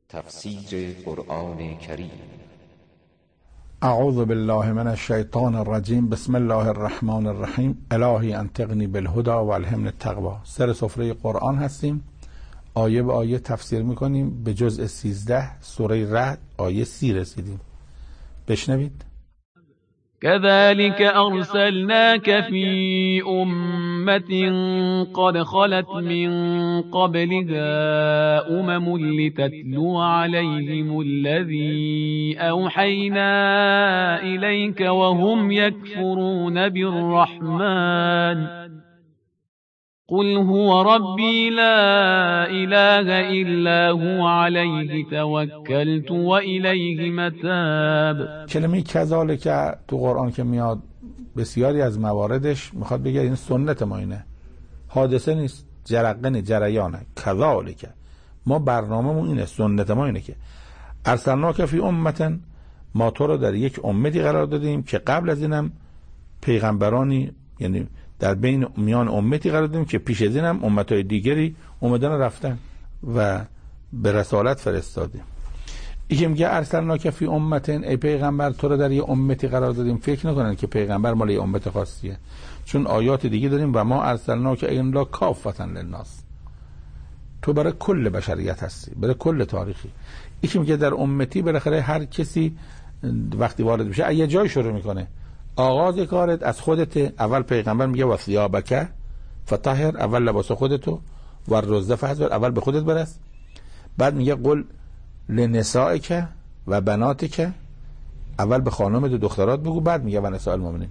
تفسیر قرآن کریم. اعوذ بالله من الشیطان الرجیم. بسم الله الرحمن الرحیم. الهی انطقنی بالهدی و الهمنی التقوی. سر سفره قرآن هستیم، آیه به آیه تفسیر میکنیم. به جزء 13 سوره رعد آیه 30 رسیدیم. بشنوید. كذلك أرسلناك في أمة قد خلت من قبلها لتتلو عليهم الذي أوحينا إليك وهم يكفرون بالرحمن قل هو ربي لا إله إلا هو عليه توكلت وإليه متاب. کلمه کذالک تو قرآن که میاد بسیاری از مواردش میخواد بگه این سنت ما اینه، حادثه نیست، جرقه جریانه. کذالک ما برنامه‌مون اینه، سنت ما اینه که ارسلناک فی امة، ما تو رو در یک امتی قرار دادیم که قبل از اینم پیغمبرانی، یعنی در بین میان امتی قرار دادیم که پیش از اینم امتهای دیگری اومدن و رفتن و به رسالت فرستادیم. این که میگه ارسلناک فی امة، ای پیغمبر تو رو در یه امتی قرار دادیم. فکر نکنن که پیغمبر مال یه امت خاصیه، چون آیات دیگه داریم و ما ارسلناک الا کافة للناس، تو برای کل بشریت هستی، برای کل تاریخی. این که میگه در امتی بالاخره هر کسی وقتی وارد میشه یه جای شروع میکنه. آغاز کارت از خودت. اول پیغمبر میگه و ثیابک فطهر، اول لباس خودتو، و الرز فحضر، اول به خودت برس. بعد میگه قل لنسائک و بناتک، اول به خانم دخترات بگو. بعد میگه و نساء المؤمنین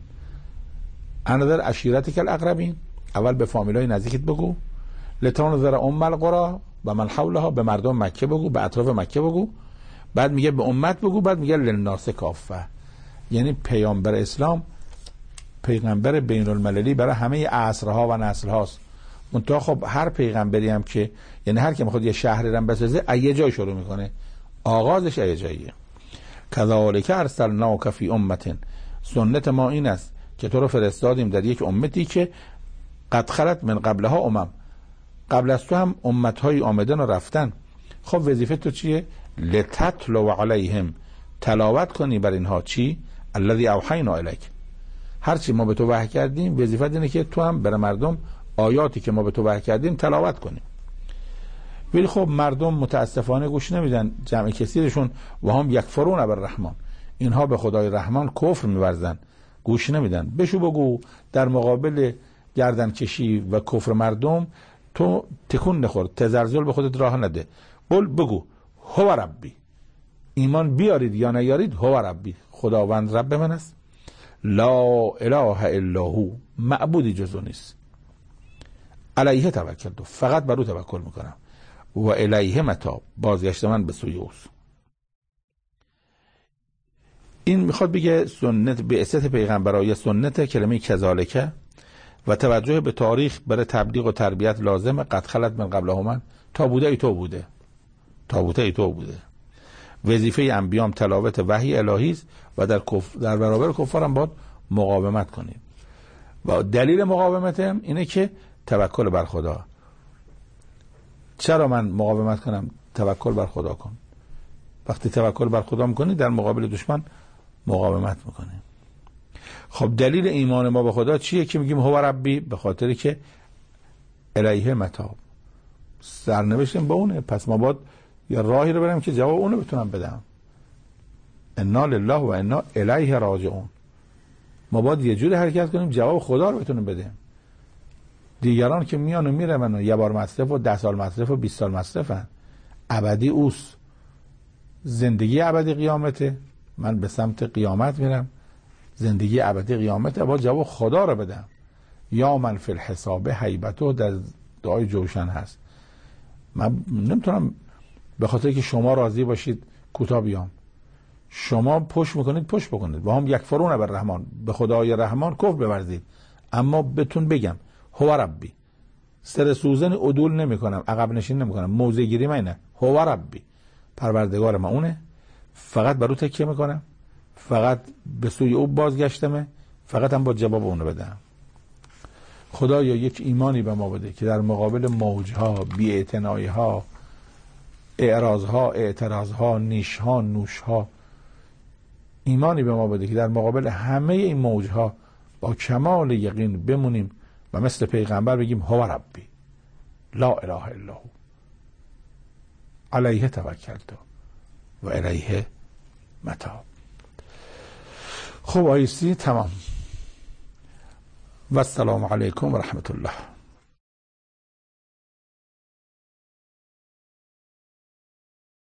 انذر عشیرتک الاقربین، اول به فامیلای نزدیکت بگو. لتنذر ام القری و من حولها، به مردم مکه بگو، به اطراف مکه بگو. بعد میگه به امت بگو. بعد میگه للناس کافه، یعنی پیامبر اسلام پیغمبر بین المللی برای همه عصرها و نسل هاست. منتها خب هر پیغمبری هم که، یعنی هر که میخواد یه شهری رو بسازه یه جای شروع میکنه، آغازش یه جاییه. کذالک ارسلناک فی امة، سنت ما این است که تو رو فرستادیم در یک امتی که قد خلت من قبلها قبل از تو هم امتهایی آمدن و رفتن. خب وظیفه تو چیه؟ لتتلو علیهم، تلاوت کنی بر اینها. چی؟ الذی اوحینا الیک، هرچی ما به تو وحی کردیم وظیفت اینه که تو هم برای مردم آیاتی که ما به تو وحی کردیم تلاوت کنی. ولی خب مردم متاسفانه گوش نمیدن، جمع کثیرشون و هم یکفرون بالرحمن، اینها به خدای رحمان کفر می‌ورزن، گوش نمیدن. بشو بگو در مقابل گردن کشی و کفر مردم تو تکون نخور، تزلزل به خودت راه نده. قل بگو هو ربی، ایمان بیارید یا نیارید، هو ربی، خداوند رب من است. لا اله الا هو، معبودی جز او نیست. علیه توکلت، فقط بر او توکل میکنم. و الیه متاب، بازگشت من به سوی اوست. این میخواد بگه سنت به بعثت پیغمبرای سنت کلمه کذالک و توجه به تاریخ برای تبلیغ و تربیت لازمه. قد خلت من قبلهم، تا بوده ای تو بوده، تابوته ای تو بوده. وظیفه انبیام تلاوت وحی الهی است و در برابر کفار هم باید مقاومت کنید. و دلیل مقاومت هم اینه که توکل بر خدا. چرا من مقاومت کنم؟ توکل بر خدا کن. وقتی توکل بر خدا میکنی در مقابل دشمن مقاومت میکنی. خب دلیل ایمان ما به خدا چیه که میگیم هو ربی؟ به خاطری که الیه متاب، سرنوشتم با اونه. پس ما باید یا راهی رو برم که جواب اونو بتونم بدم. انا لله و انا الیه راجعون. ما باید یه جوری حرکت کنیم جواب خدا رو بتونیم بدیم. دیگران که میان و میرن و یه بار مصرف و 10 سال مصرف و 20 سال مصرفن، ابدی اوست. زندگی ابدی قیامته، من به سمت قیامت میرم، زندگی ابدی قیامته، باید جواب خدا رو بدم. یا من فی الحساب هیبته، در دعای جوشن هست. من نمیتونم به خاطر که شما راضی باشید کوتاه بیام. شما پشت میکنید پشت بکنید. و هم یکفرون بالرحمن، به خدای رحمان کفر بورزید. اما بهتون بگم هو ربی، سر سوزن عدول نمی کنم، عقب نشین نمی کنم، موضع گیری من اینه. هو ربی، پروردگار من اونه، فقط بر او تکیه میکنم، فقط به سوی او بازگشتمه، فقط هم با جواب اونو بدم. خدایا یک ایمانی به ما بده که در مقابل موجها، بی‌اعتنایی‌ها، اعراضها، اعتراضها، نیشها، نوشها، ایمانی به ما بده که در مقابل همه این موجها با کمال یقین بمونیم و مثل پیغمبر بگیم هو ربی لا اله الا هو علیه توکلت و الیه متاب. خب آیستی تمام و السلام علیکم و رحمت الله.